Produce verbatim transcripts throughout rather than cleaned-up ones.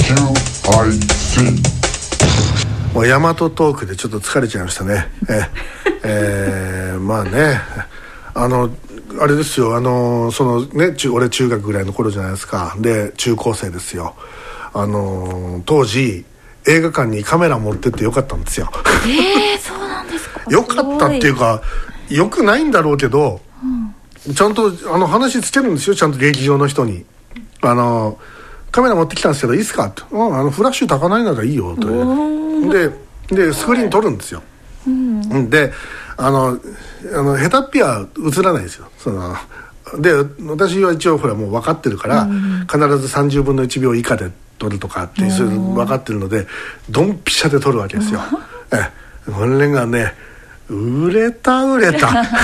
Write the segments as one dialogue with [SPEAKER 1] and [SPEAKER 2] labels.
[SPEAKER 1] キューアイシー。
[SPEAKER 2] もう大和トークでちょっと疲れちゃいましたね。え、えー、まあね、あのあれですよ、あのそのね、中俺中学ぐらいの頃じゃないですか。で中高生ですよ。あの当時映画館にカメラ持ってってよかったんですよ。
[SPEAKER 3] えー、そうなんですか。
[SPEAKER 2] よかったっていうか、よくないんだろうけど、うん、ちゃんとあの話つけるんですよ、ちゃんと劇場の人に。あのカメラ持ってきたんですけどいいっすかって、うん、あのフラッシュ焚かないならいいよというででスクリーン撮るんですよ、うん、であのあの下手っぴは映らないですよ。そので私は一応ほらもう分かってるから、うん、必ずさんじゅうぶんのいちびょう以下で撮るとかっていう分かってるのでドンピシャで撮るわけですよ。えこれがね売れた売れた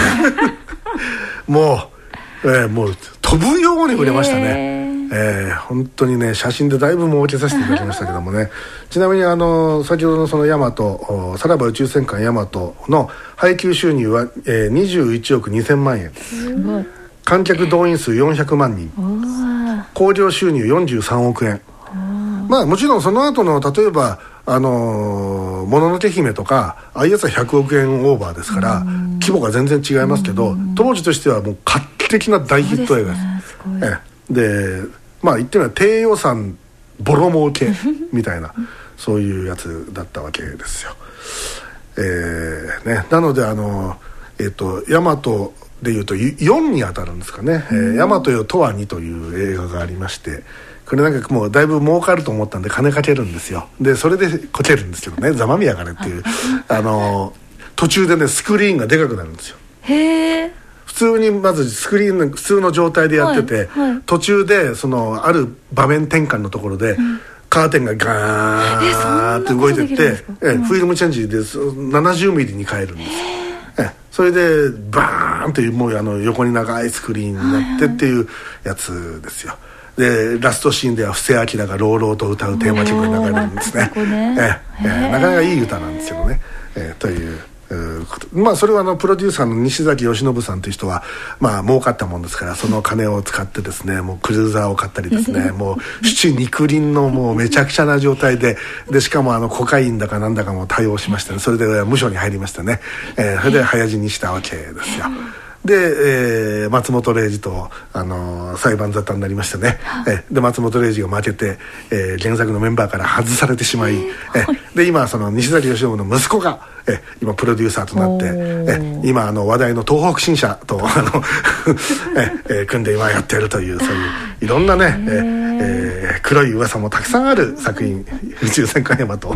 [SPEAKER 2] もう、えー、もう飛ぶように売れましたね。えー、本当にね写真でだいぶ儲けさせていただきましたけどもねちなみにあの先ほどのそのヤマトさらば宇宙戦艦ヤマトの配給収入は、えー、にじゅういちおくにせんまんえん、すごい。観客動員数よんひゃくまんにん、興行収入よんじゅうさんおくえん。まあもちろんその後の例えばあのー、もののけ姫とかああいうやつはひゃくおくえんオーバーですから規模が全然違いますけど、当時としてはもう画期的な大ヒット映画です。すごい。ええでまあ言ってみれば低予算ボロ儲けみたいなそういうやつだったわけですよ。えーね、なのであのえっとヤマトでいうとよんに当たるんですかね、えー、ヤマトよとわにという映画がありまして、これなんかもうだいぶ儲かると思ったんで金かけるんですよ。でそれでこけるんですけどね、ざまみやがれっていうあの途中でねスクリーンがでかくなるんですよ。へー。普通にまずスクリーンの普通の状態でやってて、はいはい、途中でそのある場面転換のところで、うん、カーテンがガーッって動いてって、ええ、フィルムチェンジでななじゅうミリに変えるんです。ええ、それでバーンっていうもうあの横に長いスクリーンになってっていうやつですよ。でラストシーンでは布施明が朗々と歌うテーマ曲が流れるんですね。ええええ、なかなかいい歌なんですけどね、ええ、というまあそれはあのプロデューサーの西崎義信さんという人はまあ儲かったもんですから、その金を使ってですねもうクルーザーを買ったりですねもう七肉林のもうめちゃくちゃな状態ででしかもあのコカインだかなんだかも対応しまして、ね、それで無所に入りましたね、えー、それで早死にしたわけですよ。で、えー、松本零士と、あのー、裁判沙汰になりましてね、えで松本零士が負けて、えー、原作のメンバーから外されてしまい、えで今その西崎義信の息子がえ今プロデューサーとなってえ今あの話題の東北新社とあのえ、えー、組んで今やってるというそういういろんなね、ええー、黒い噂もたくさんある作品宇宙戦艦ヤマト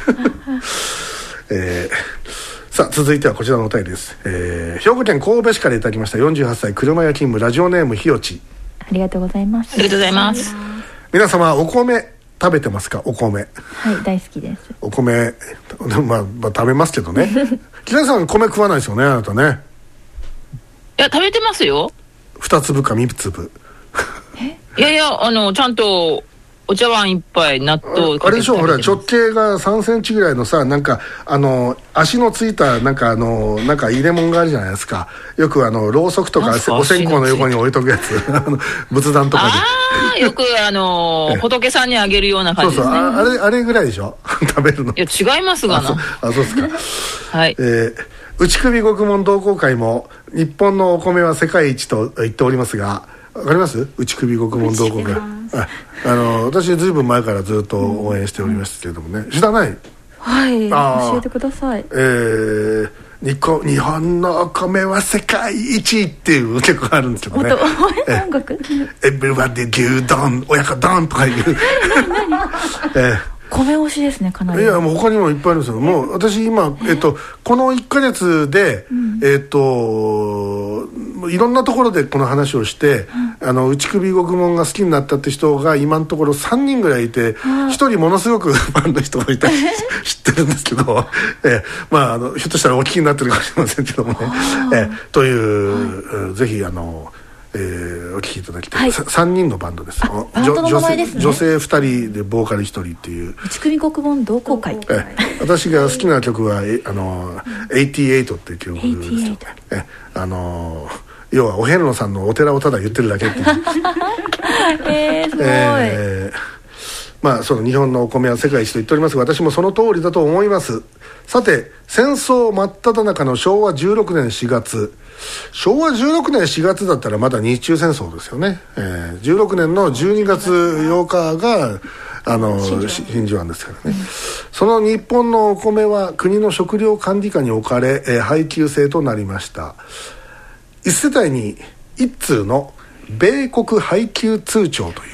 [SPEAKER 2] えーさあ続いてはこちらのお便りです、えー、兵庫県神戸市からいただきましたよんじゅうはっさい車屋勤務ラジオネームひよち。
[SPEAKER 3] ありがとうございます。
[SPEAKER 4] ありがとうございます。
[SPEAKER 2] 皆様お米食べてますか？お米。
[SPEAKER 3] はい大好きです。
[SPEAKER 2] お米まあ、まあ、食べますけどね木田さん米食わないですよねあなたね。
[SPEAKER 4] いや食べてますよ。
[SPEAKER 2] に粒かみっ粒
[SPEAKER 4] いやいやあのちゃんとお茶碗一杯納豆
[SPEAKER 2] あれでしょ、ほら直径がさんセンチぐらいのさなんかあの足のついたなんかあのなんか入れ物があるじゃないですか。よくあのろうそくとかお線香の横に置いとくやつ仏壇とかで
[SPEAKER 4] ああよくあの仏さんにあげるような感じですね。
[SPEAKER 2] そうそう あ, あれあれぐらいでしょ食べるの。
[SPEAKER 4] いや違いますがな。あ そ,
[SPEAKER 2] あそうですか
[SPEAKER 4] はい、
[SPEAKER 2] えー、内首獄門同好会も日本のお米は世界一と言っておりますがわかります？内首獄門同好会。ああの私ずいぶん前からずっと応援しておりましたけれどもね、知らない？
[SPEAKER 3] はい教えてください。
[SPEAKER 2] えー、日, 本日本のお米は世界一っていう曲があるんですけどね。
[SPEAKER 3] 音楽
[SPEAKER 2] エブリバディ牛丼親子丼とかいう
[SPEAKER 3] 何何えー米推しですねかなり。
[SPEAKER 2] いやもう他にもいっぱいあるんですよ。もう私今、えっと、このいっかげつで、うん、えっといろんなところでこの話をして、うん、あの内首獄門が好きになったって人が今のところさんにんぐらいいてひとりものすごくファンの人がいたり知ってるんですけど、えまあ、あのひょっとしたらお聞きになってるかもしれませんけどもね、えという、はい、ぜひあのえー、お聴きいただきたい、はい、さんにんのバンドです。
[SPEAKER 3] バンドの名前ですね。
[SPEAKER 2] 女性ふたりでボーカルひとりっていう
[SPEAKER 3] 内首獄門同好会。
[SPEAKER 2] え私が好きな曲はえあのはちじゅうはちっていう曲ですよ。えあの要はお遍路さんのお寺をただ言ってるだけっていうえーすごい、えー、 まあその日本のお米は世界一と言っておりますが、私もその通りだと思います。さて、戦争真っ只中のしょうわじゅうろくねんしがつ、しょうわじゅうろくねんしがつだったらまだ日中戦争ですよね、えー、じゅうろくねんのじゅうにがつようかがあの真珠湾ですからね、うん、その日本のお米は国の食料管理下に置かれ、えー、配給制となりました。いち世帯にいち通の米国配給通帳という、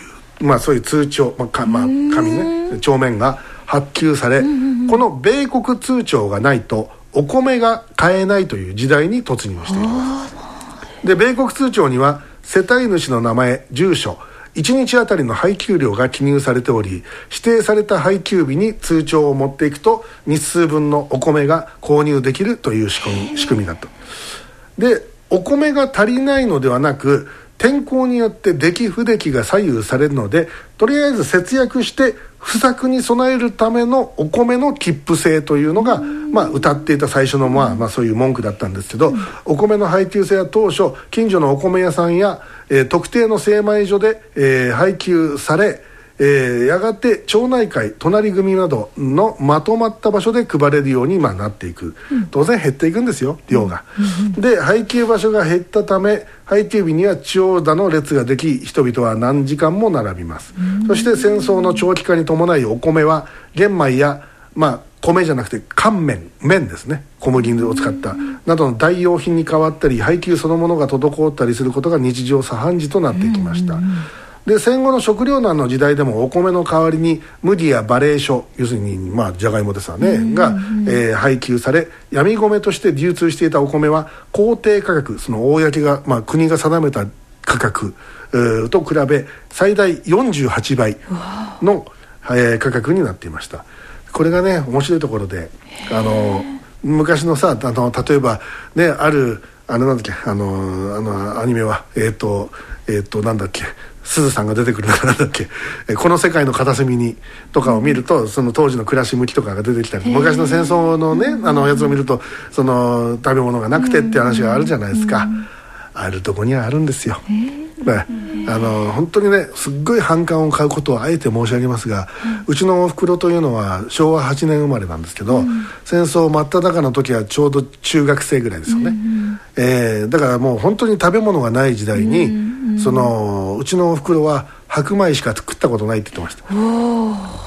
[SPEAKER 2] まあ、そういう通帳、まあかまあ、紙ね、帳面が発給され、この米国通帳がないとお米が買えないという時代に突入しています。で、米国通帳には世帯主の名前、住所、いちにちあたりの配給量が記入されており、指定された配給日に通帳を持っていくと日数分のお米が購入できるという仕組み、仕組みだと。で、お米が足りないのではなく、天候によって出来不出来が左右されるので、とりあえず節約して不作に備えるためのお米の切符制というのが、まあ、歌っていた最初の、まあまあ、そういう文句だったんですけど、お米の配給制は当初近所のお米屋さんや、えー、特定の精米所で、えー、配給され、えー、やがて町内会、隣組などのまとまった場所で配れるように、まあ、なっていく、うん、当然減っていくんですよ、量が、うんうん、で、配給場所が減ったため配給日には長蛇の列ができ、人々は何時間も並びます、うん、そして戦争の長期化に伴いお米は玄米や、まあ、米じゃなくて乾麺、麺ですね、小麦を使ったなどの代用品に変わったり、配給そのものが滞ったりすることが日常茶飯事となっていきました、うんうんうん。で、戦後の食糧難の時代でもお米の代わりに麦や馬鈴薯、要するにまあじゃがいもですわね、うんうん、が、えー、配給され、闇米として流通していたお米は公定価格、その公が、まあ、国が定めた価格、えー、と比べ最大よんじゅうはちばいの、えー、価格になっていました。これがね、面白いところで、あの昔のさ、あの例えばね、あるあのなんだっけ、あのあのアニメはえっ、ー、とえっ、ー、となんだっけ、すずさんが出てくるのかなんだっけ、えこの世界の片隅にとかを見ると、その当時の暮らし向きとかが出てきたり、昔の戦争のね、あのやつを見ると、その食べ物がなくてっていう話があるじゃないですか。あるとこにはあるんですよ。ね、あの本当にね、すっごい反感を買うことをあえて申し上げますが、うちのおふくろというのはしょうわはちねん生まれなんですけど、戦争真っ只中の時はちょうど中学生ぐらいですよね、えー、だからもう本当に食べ物がない時代に、そのうちのおふくろは白米しか食ったことないって言ってました。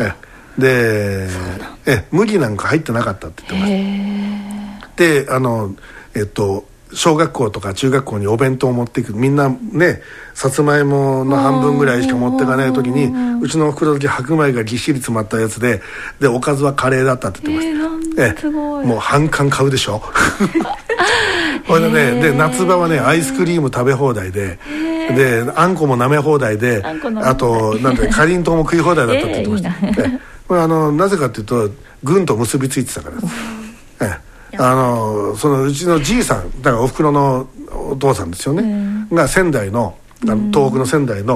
[SPEAKER 2] えでえ麦なんか入ってなかったって言ってました。で、あのえっと小学校とか中学校にお弁当を持っていく、みんなね、さつまいもの半分ぐらいしか持っていかない時に、うちのおふくろだけ白米がぎっしり詰まったやつで、でおかずはカレーだったって言ってました。えー、すごい。もう半缶買うでしょ。これでね、で夏場はね、アイスクリーム食べ放題で、であんこも舐め放題で、あとなんてかりんとうも食い放題だったって言ってました。えー、いいな。これあのなぜかというと軍と結びついてたからです。えーあのそのうちのじいさんだからおふくろのお父さんですよね、うん、が仙台の、あの東北の仙台の、うん、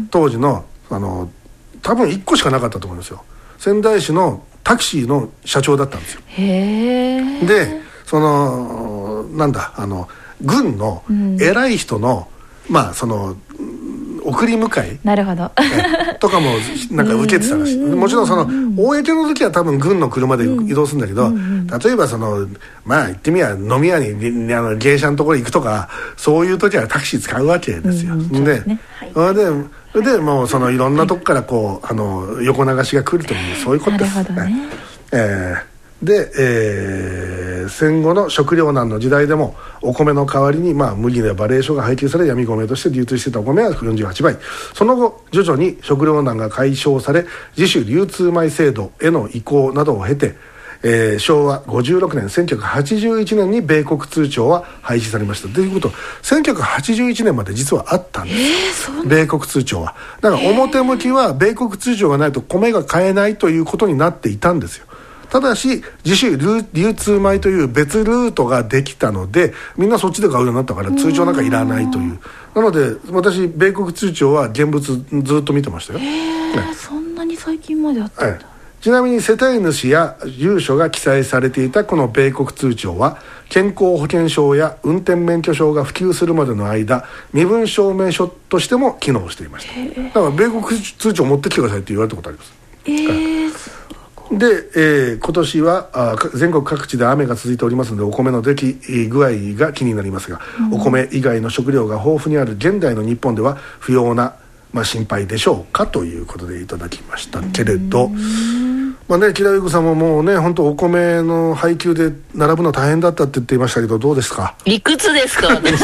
[SPEAKER 2] 当時のあの多分いっこしかなかったと思いますよ。仙台市のタクシーの社長だったんですよ。へでそのなんだあの軍の偉い人の、うん、まあその送り迎え
[SPEAKER 3] なるほど
[SPEAKER 2] とかもなんか受けてたらしい。もちろんその公の時は多分軍の車で移動するんだけど、例えばそのまあ言ってみや飲み屋にあの芸者のところに行くとか、そういう時はタクシー使うわけですよ。で、ででもうそのいろんなとこからこうあの横流しが来るという、そういうことです。なるほどね。えーで、えー、戦後の食糧難の時代でもお米の代わりに、まあ、麦や馬鈴薯が配給され、闇米として流通していたお米はよんじゅうはちばい。その後徐々に食糧難が解消され、自主流通米制度への移行などを経て、えー、しょうわごじゅうろくねんせんきゅうひゃくはちじゅういちねんに米国通帳は廃止されました。ということせんきゅうひゃくはちじゅういちねんまで実はあったんです、えー、米国通帳は。だから表向きは米国通帳がないと米が買えないということになっていたんですよ。ただし自主流通米という別ルートができたので、みんなそっちで買うようになったから通帳なんかいらないという。なので私米国通帳は現物ずっと見てましたよ。
[SPEAKER 3] へえ、ね、そんなに最近まであったんだ。
[SPEAKER 2] ちなみに世帯主や住所が記載されていたこの米国通帳は、健康保険証や運転免許証が普及するまでの間、身分証明書としても機能していました。だから米国通帳持ってきてくださいって言われたことあります。
[SPEAKER 3] えー、
[SPEAKER 2] で、えー、今年はあ全国各地で雨が続いておりますのでお米の出来具合が気になりますが、うん、お米以外の食料が豊富にある現代の日本では不要な、まあ、心配でしょうかということでいただきましたけれど、まあね、木田優子さんももうね本当お米の配給で並ぶの大変だったって言っていましたけどどうですか？
[SPEAKER 4] いくつですか私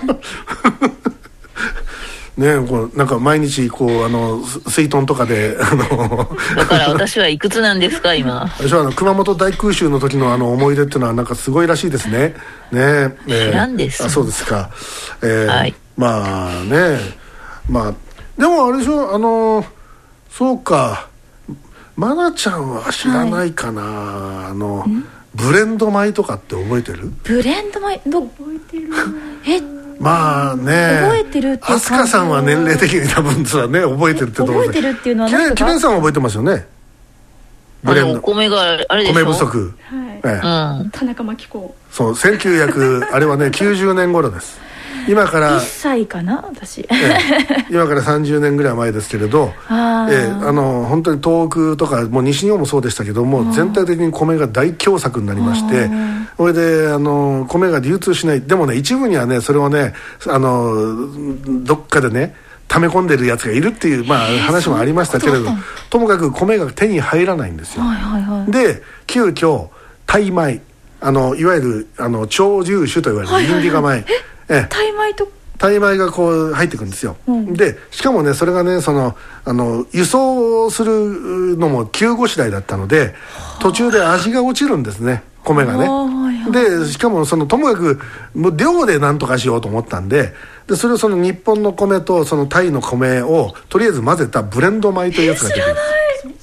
[SPEAKER 2] ね、こうなんか毎日こうあの水遁とかであの
[SPEAKER 4] だから私はいくつなんですか今？
[SPEAKER 2] 私はあの熊本大空襲の時のあの思い出っていうのはなんかすごいらしいですね。ねえ
[SPEAKER 4] 知らんです。
[SPEAKER 2] あそうですか、えー
[SPEAKER 4] はい、
[SPEAKER 2] まあねまあでもあれでしょあのそうか愛菜ちゃんは知らないかな、はい、あのブレンド米とかって覚えてる？
[SPEAKER 3] ブレンド米ど覚えてるえ
[SPEAKER 2] まあね
[SPEAKER 3] 覚えてるっていう感じ
[SPEAKER 2] 飛鳥さんは年齢的に多分さね覚えてるってところで
[SPEAKER 3] 覚えてるっていうのは
[SPEAKER 2] 何かキレンさんは覚えてますよね。
[SPEAKER 4] ブレンドお米があれでしょ
[SPEAKER 2] 米不足、
[SPEAKER 5] はい
[SPEAKER 2] ええ
[SPEAKER 5] うん、田中真紀子
[SPEAKER 2] そうせんきゅうひゃくあれはねきゅうじゅうねん頃です。今から
[SPEAKER 3] いっさいかな私、え
[SPEAKER 2] え、今からさんじゅうねんぐらい前ですけれど
[SPEAKER 3] あ、
[SPEAKER 2] ええ、あの本当に東北とかもう西日本もそうでしたけども全体的に米が大凶作になりましてそれであの米が流通しない。でもね一部にはねそれをねあのどっかでね溜め込んでるやつがいるっていう、まあ、話もありましたけれどともかく米が手に入らないんですよ、
[SPEAKER 3] はいはいはい、
[SPEAKER 2] で急遽タイ米あのいわゆるあの超粒子と言われるインディカ米、はいはいはい、え
[SPEAKER 3] タイ米と
[SPEAKER 2] タイ米がこう入ってくるんですよ、うん、でしかもねそれがねそのあの輸送するのも急ごしらえだったので途中で味が落ちるんですね米がね。でしかもそのともかくもう量で何とかしようと思ったんででそれをその日本の米とそのタイの米をとりあえず混ぜたブレンド米というやつが出てるんです。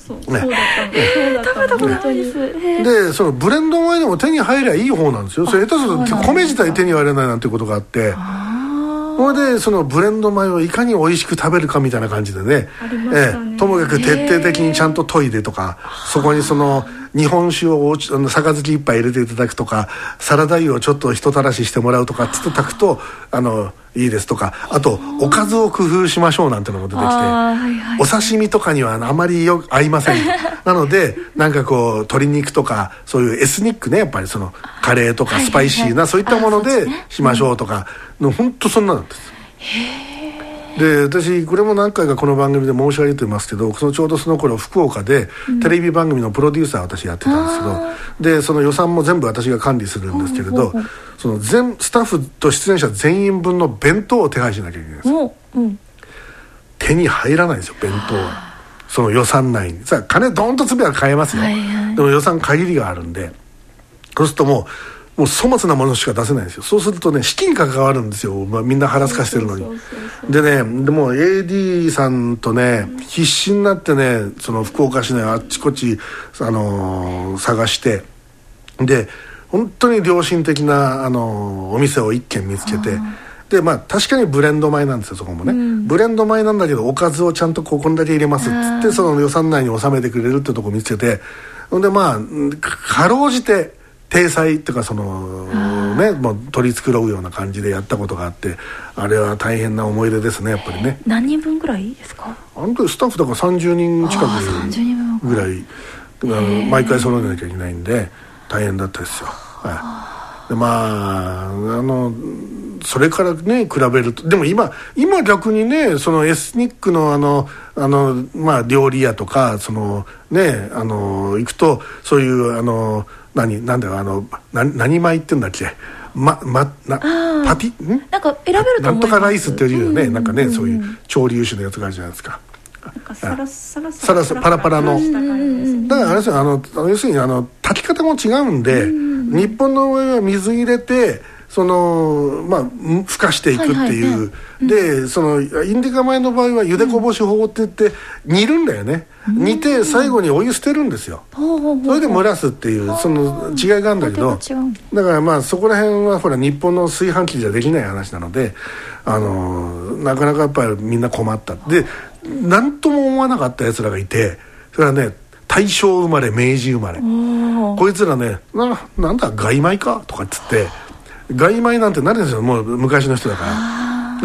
[SPEAKER 5] そうそうそうだったんですそうだったんです
[SPEAKER 2] でそのブレンド米でも手に入りゃいい方なんですよ。それ下手すると米自体手に入らないなんていうことがあってそれでそのブレンド米をいかに美味しく食べるかみたいな感じでね、ええ、ともかく徹底的にちゃんと研いでとかそこにその日本酒をあの杯一杯入れていただくとかサラダ油をちょっとひとたらししてもらうとかつって炊くとあのいいですとかあとおかずを工夫しましょうなんてのも出てきて、はいはい、お刺身とかにはあまりよ合いませんなのでなんかこう鶏肉とかそういうエスニックねやっぱりそのカレーとかスパイシーな、はいはいはい、そういったものでしましょうとかの本当そんななんです。へーで私これも何回かこの番組で申し上げてますけどそのちょうどその頃福岡でテレビ番組のプロデューサーを私やってたんですけど、うん、でその予算も全部私が管理するんですけれど、うん、その全スタッフと出演者全員分の弁当を手配しなきゃいけないんですよ、うん、手に入らないんですよ弁当はその予算内にさあ金ドーンと積めば買えますよ、はいはい、でも予算限りがあるんでそうするともうもう粗末なものしか出せないんですよ。そうするとね資金が関わるんですよ、まあ、みんな腹すかしてるのに。でねでも エーディー さんとね必死になってねその福岡市内あっちこっち、あのー、探してで本当に良心的な、あのー、お店を一軒見つけてでまあ確かにブレンド米なんですよそこもね、うん、ブレンド米なんだけどおかずをちゃんとこんだけ入れますっつってその予算内に収めてくれるってとこ見つけてでまあかろうじて体裁っていうかそのねもう取り繕うような感じでやったことがあってあれは大変な思い出ですねやっぱりね。
[SPEAKER 3] 何人分ぐらいですか？
[SPEAKER 2] あの時スタッフだからさんじゅうにん近くぐらい毎回揃えなきゃいけないんで大変だったですよ、はい、でまああのそれからね比べるとでも今今逆にねそのエスニックのあのあのまあ料理屋とかそのねあの行くとそういうあの何なんだよあのな何米って言うんだっけままなパティん
[SPEAKER 3] なんか選べると思います。
[SPEAKER 2] なんとかライスっていうよね、うんうんうん、なんかねそういう潮流種のやつがあるじゃないですか。
[SPEAKER 5] なんかサラサラ
[SPEAKER 2] サラサラパラパラのだからあれですよあの要するにあの炊き方も違うんで、うんうん、日本の上は水入れてそのまあ孵化していくっていう、はいはいねうん、でそのインディカ米の場合は茹でこぼし法って言って煮るんだよね、うん、煮て最後にお湯捨てるんですよ、うん、それで蒸らすっていうその違いがあるんだけどだからまあそこら辺はほら日本の炊飯器じゃできない話なのであのなかなかやっぱりみんな困ったで何とも思わなかったやつらがいてそれはね大正生まれ明治生まれこいつらね な, なんだ外米かとかっつって外米なんて何ですよもう昔の人だから、ね、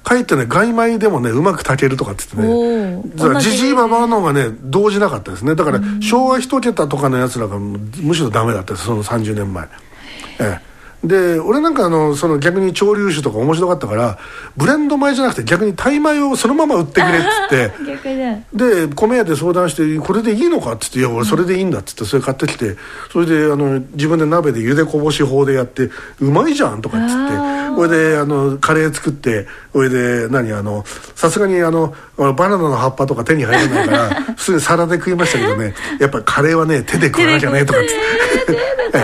[SPEAKER 2] かえってね外米でもねうまく炊けるとかって言ってね、じじいばばの方がね動じなかったですね。だから昭和一桁とかのやつらがむしろダメだったです、そのさんじゅうねんまえ。ええで俺なんかあのその逆に潮流酒とか面白かったからブレンド米じゃなくて逆にタイ米をそのまま売ってくれっつって
[SPEAKER 3] 逆で
[SPEAKER 2] で米屋で相談してこれでいいのかっつって、いや俺それでいいんだっつってそれ買ってきて、それであの自分で鍋で茹でこぼし法でやってうまいじゃんとかっつって、これであのカレー作って、これで何あのさすがにあのバナナの葉っぱとか手に入らないから普通に皿で食いましたけどね、やっぱりカレーはね手で食わなきゃねとかっつって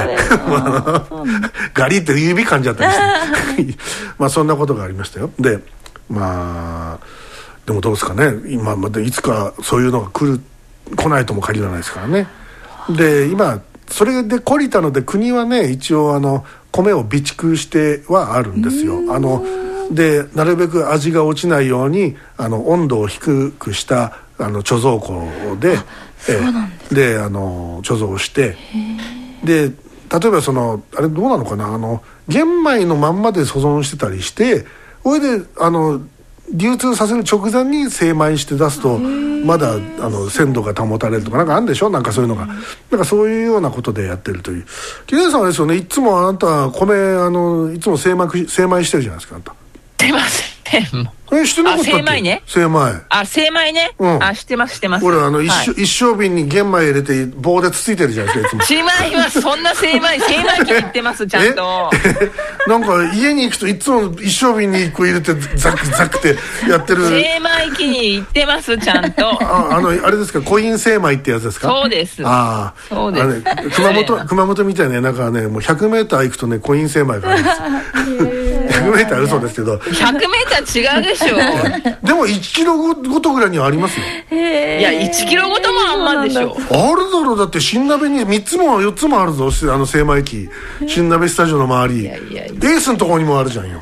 [SPEAKER 2] ガリって指噛んじゃったりしてまあそんなことがありましたよ。でまあでもどうですかね、今までいつかそういうのが来る来ないとも限らないですからね。で今それで懲りたので国はね一応あの米を備蓄してはあるんですよ。あのでなるべく味が落ちないようにあの温度を低くしたあの貯蔵庫でえであの貯蔵してで例えばそのあれどうなのかな、あの玄米のまんまで保存してたりして、それであの流通させる直前に精米して出すとまだあの鮮度が保たれるとかなんかあるんでしょ、なんかそういうのが、なんかそういうようなことでやってるという。木田さんはですよね、いつもあなた米あのいつも精米精米してるじゃないですか、あんた。
[SPEAKER 4] してませんもん。
[SPEAKER 2] えしてなかったっけ？
[SPEAKER 4] あ精米ね。
[SPEAKER 2] 精米。
[SPEAKER 4] あ精米ね。うん、あしてますしてます。
[SPEAKER 2] 俺あの一升、
[SPEAKER 4] はい、
[SPEAKER 2] 一升瓶に玄米入れて棒でつついてるじゃないですかいつも。
[SPEAKER 4] 違います。そんな精米精米機に行ってますちゃんと。
[SPEAKER 2] なんか家に行くといつも一升瓶に一個入れてザクザクってやってる。
[SPEAKER 4] 精米機に行ってますちゃんと。
[SPEAKER 2] ああのあれですか、コイン精米ってやつですか？
[SPEAKER 4] そうです。
[SPEAKER 2] ああ
[SPEAKER 4] そうです。
[SPEAKER 2] ね、熊本熊本みたいななんかねもうひゃくメーター行くとねコイン精米があるんですよ。ひゃくメーター嘘ですけど。
[SPEAKER 4] ひゃくメーター違うでしょ。
[SPEAKER 2] でもいちキロごとぐらいにはありますよ。
[SPEAKER 4] いやいちキロごともあんまんでしょ。
[SPEAKER 2] あるだろう、だって新鍋にみっつもよっつもあるぞ、あの精米機。新鍋スタジオの周りいやいやいやエースのところにもあるじゃんよ。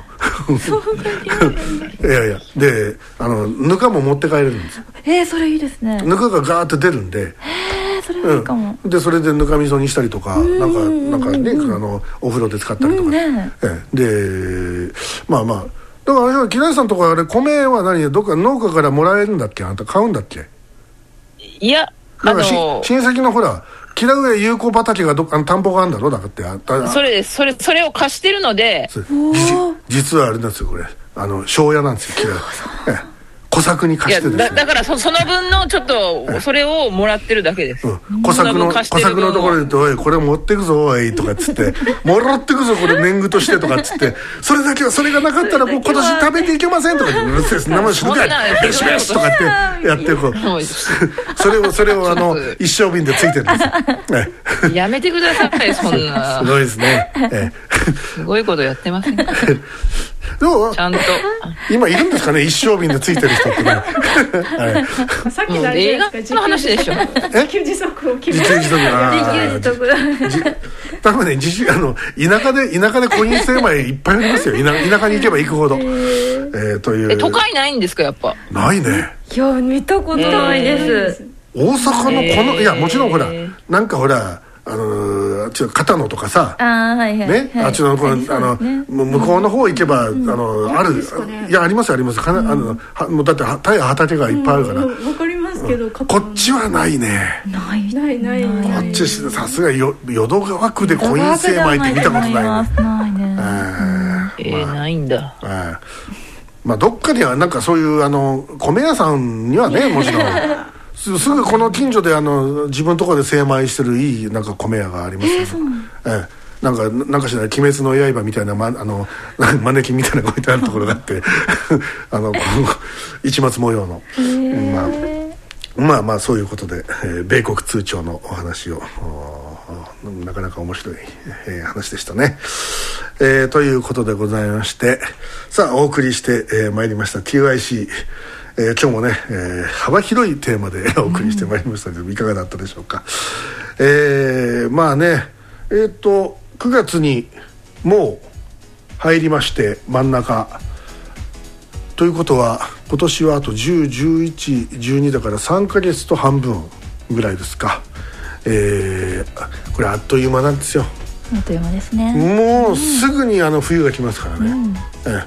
[SPEAKER 2] いやいやであのぬかも持って帰れるんですよ。
[SPEAKER 3] えー、それいいですね。
[SPEAKER 2] ぬかがガーって出るんで、
[SPEAKER 3] えー、それいいかも、
[SPEAKER 2] うん、でそれでぬかみそにしたりとかなんかなんかね、あのお風呂で使ったりとか、ね、えでまあまあだから木梨さんとかあれ米は何どっか農家からもらえるんだっけ、あんた買うんだっけ？
[SPEAKER 4] いや
[SPEAKER 2] なんか、あのー、親戚のほら木田上有効畑がどあの田んぼがあるんだろうだってあ
[SPEAKER 4] それですそれそれを貸してるので
[SPEAKER 2] 実はあれなんですよこれあの庄屋なんですよ木田小作に貸してですね。
[SPEAKER 4] いや だ, だから そ, その分のちょっとそれをもらってるだけです、うん、
[SPEAKER 2] 小作 の, 小作のところで言うと「おいこれ持ってくぞおい」とかっつって「もらってくぞこれ年貢として」とかっつって「それだけはそれがなかったらもう今年食べていけません」とか言って「うるせえそんなもんするかいベシベシ」とかってやってこうそれをそれをあの一升瓶でついてるんですよ。
[SPEAKER 4] やめてくださいそんな。
[SPEAKER 2] すごいですね。
[SPEAKER 4] すごいことやってませんか。ちゃんと
[SPEAKER 2] 今いるんですかね一升瓶でついてる人ってね。
[SPEAKER 5] はい、さっきのあれ
[SPEAKER 4] 映画の話でしょ。
[SPEAKER 5] 自給自足を決め
[SPEAKER 2] 自給自足
[SPEAKER 3] 自給自足
[SPEAKER 2] 多分ね自あの田舎で田舎でコイン精米いっぱいありますよ。田, 田舎に行けば行くほど、えー、という。
[SPEAKER 4] え都会ないんですかやっぱ。
[SPEAKER 2] ないね。
[SPEAKER 3] いや見たことないです、
[SPEAKER 2] えー、大阪のこの、えー、いやもちろんほらなんかほらあのー、片野とかさあ、はいはいねはい、あっちのこの、ね、あの向こうの方行けば、うん、あのある、ね、いやありますありますかな、うん、あのはもうだって田や畑がいっぱいあるから、
[SPEAKER 5] うん、分かりますけど、うん、
[SPEAKER 2] こっちはないね。
[SPEAKER 3] ない
[SPEAKER 5] ないない
[SPEAKER 2] こっちさすがよ淀川区でコイン精米って見たことないね。
[SPEAKER 3] ないね。
[SPEAKER 4] えー、まあ、ないんだ。
[SPEAKER 2] えー、まあどっかにはなんかそういうあの米屋さんにはねもちろんす, すぐこの近所であの自分のところで精米してるいいなんか米屋がありますけど、えー、そうなの、えーなんかなんかしら鬼滅の刃みたいな、ま、あのマネキンみたいなのが置いてあるところがあってあの市松模様の、まあ、まあまあそういうことで、えー、米国通帳のお話をなかなか面白い、えー、話でしたね、えー、ということでございまして、さあお送りしてまい、えー、りました ティーアイシー、えー、今日もね、えー、幅広いテーマでお送りしてまいりましたけど、うん、いかがだったでしょうか。えー、まあねえー、っとくがつにもう入りまして真ん中ということは今年はあとじゅう、じゅういち、じゅうにだからさんかげつと半分ぐらいですか、えー、これあっという間なんですよ。
[SPEAKER 3] あっという間ですね。
[SPEAKER 2] もうすぐにあの冬が来ますからね、うん、え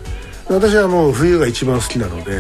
[SPEAKER 2] 私はもう冬が一番好きなので、うん、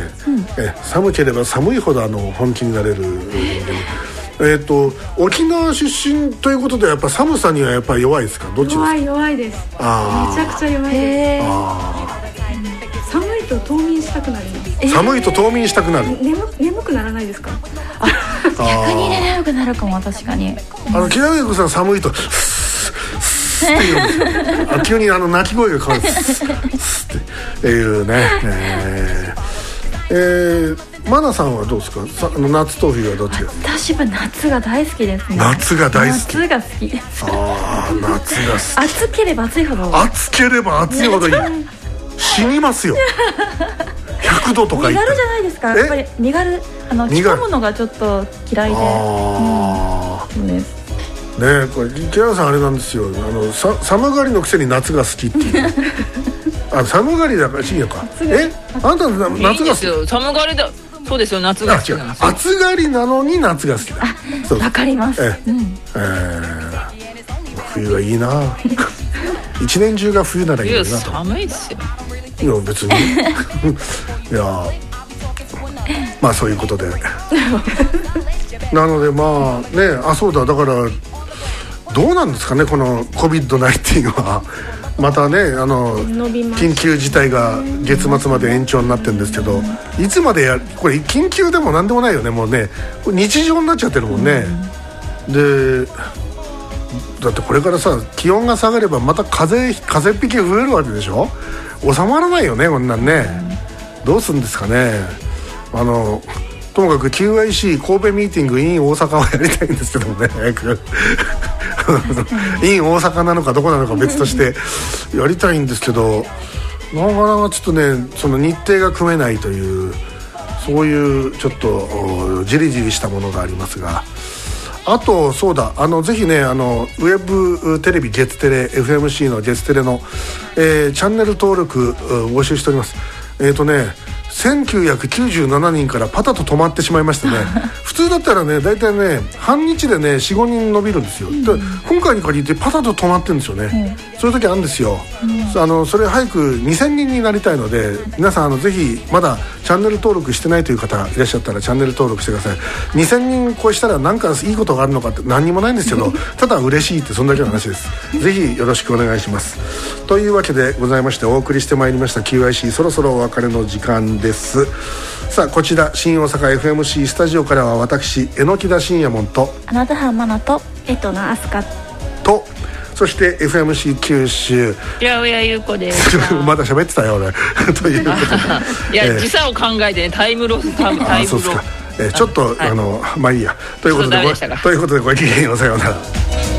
[SPEAKER 2] え寒ければ寒いほどあの本気になれるえっと沖縄出身ということでやっぱ寒さにはやっぱり弱いですか？どっちですか？
[SPEAKER 5] 弱い弱いです。
[SPEAKER 2] あ
[SPEAKER 5] めちゃくちゃ弱いです。あ寒いと冬眠したくなります。
[SPEAKER 2] 寒いと冬眠したくなる。
[SPEAKER 5] 眠, 眠くならないですか？
[SPEAKER 3] あ逆にね眠くなるかも。確かに
[SPEAKER 2] あの木田優子さん寒いとスッスッって言うんですよ。急にあの鳴き声が変わるスッスッっていうね、えーえー、マナさんはどうですか？さあの夏と冬はどっちですか？
[SPEAKER 3] 私は夏が大好きですね。
[SPEAKER 2] 夏が大好き。
[SPEAKER 3] 夏が好きです。
[SPEAKER 2] ああ夏が好き。
[SPEAKER 3] 暑ければ暑いほど
[SPEAKER 2] 暑ければ暑いほどいい。死にますよ。ひゃくどとか
[SPEAKER 3] 身軽じゃないですか。やっぱり身軽あの着込むのがちょっと嫌いで。ああ、うん、そうです。
[SPEAKER 2] ねえこれ木原さんあれなんですよ。あのさ寒がりのくせに夏が好きっていう。あ寒がりだからしいのか。えあんた夏が好き？いいです
[SPEAKER 4] よ寒がりだ。そうですよ夏が好きなんですよ。
[SPEAKER 2] 暑がりなのに夏が好きだ。
[SPEAKER 3] そうわかります。え
[SPEAKER 2] え、うんえー、冬はいいな。一年中が冬ならいいなと。
[SPEAKER 4] 冬寒いっすよ。
[SPEAKER 2] いや別にいやまあそういうことでなのでまあねあそうだだからどうなんですかねこの コビッドナインティーン はまたねあの緊急事態が月末まで延長になってるんですけどいつまでやこれ緊急でもなんでもないよねもうね日常になっちゃってるもんね。でだってこれからさ気温が下がればまた風邪風邪っ引き増えるわけでしょ。収まらないよねこんなんね、うん、どうするんですかね。あのともかく キューアイシー 神戸ミーティング in 大阪はやりたいんですけどもね早くin 大阪なのかどこなのか別としてやりたいんですけどなかなかちょっとねその日程が組めないというそういうちょっとじりじりしたものがありますがあとそうだあのぜひねあのウェブテレビ月テレ エフエムシー の月テレの、えー、チャンネル登録募集しております。えっとねせんきゅうひゃくきゅうじゅうななにんからパタと止まってしまいましてね普通だったらね大体ね半日でね よん,ご 人伸びるんですよ、うん、で今回に限ってパタと止まってるんですよね、うん、そういう時あるんですよ、うん、あのそれ早くにせんにんになりたいので皆さんあのぜひまだチャンネル登録してないという方いらっしゃったらチャンネル登録してください。にせんにん超えしたら何かいいことがあるのかって何にもないんですけどただ嬉しいってそんだけの話ですぜひよろしくお願いしますというわけでございましてお送りしてまいりました キューアイシー そろそろお別れの時間です。さあこちら新大阪 エフエムシー スタジオからは私榎田信也門と
[SPEAKER 3] あなたはまなと
[SPEAKER 5] 江藤のあすか
[SPEAKER 2] とそして エフエムシー 九州
[SPEAKER 4] 八百屋優子です
[SPEAKER 2] まだ喋ってたよ俺ということで
[SPEAKER 4] いや、えー、時差を考えてねタイムロスタイムロス
[SPEAKER 2] えー、ちょっと、はい、あのまあいいやということでごということでごきげんようさようなら。